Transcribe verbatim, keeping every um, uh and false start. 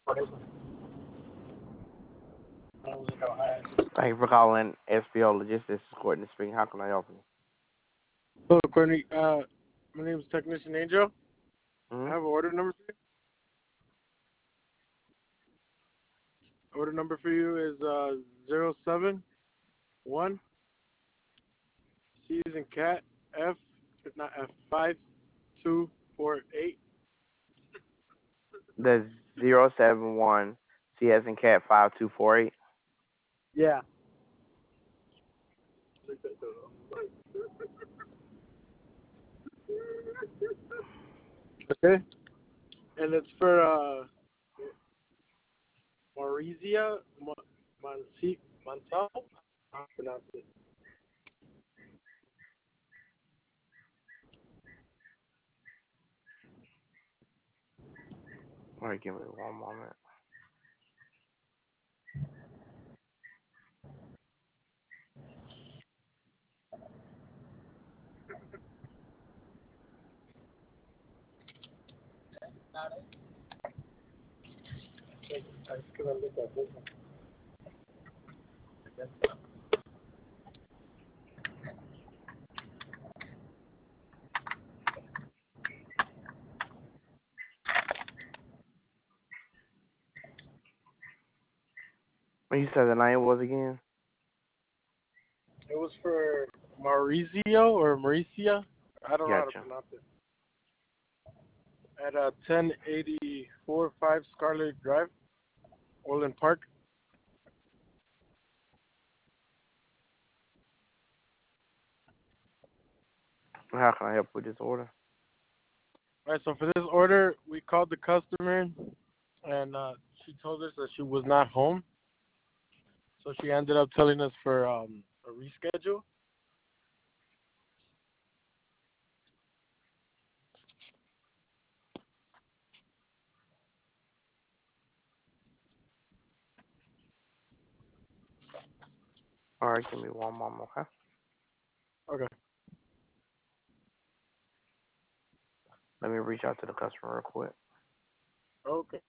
Thank you for calling S P O Logistics. This is Courtney speaking. How can I help you? Hello, Courtney. Uh, my name is Technician Angel. I Mm-hmm. have an order number for you. Order number for you is uh zero seven one C is in cat F not F five two four eight. That's zero seven one C as in cat five two four eight. Yeah. Okay. And it's for uh Maurizia Monsi Montal. How to pronounce it? All right, give me one moment. What you said the name was again? It was for Maurizio or Mauricia. I don't know how to Gotcha. pronounce it. At uh, ten eighty-four five Scarlet Drive, Orland Park. How can I help with this order? All right, so for this order, we called the customer, and uh, she told us that she was not home. So she ended up telling us for um, a reschedule. All right, give me one moment, okay? Okay. Let me reach out to the customer real quick. Okay.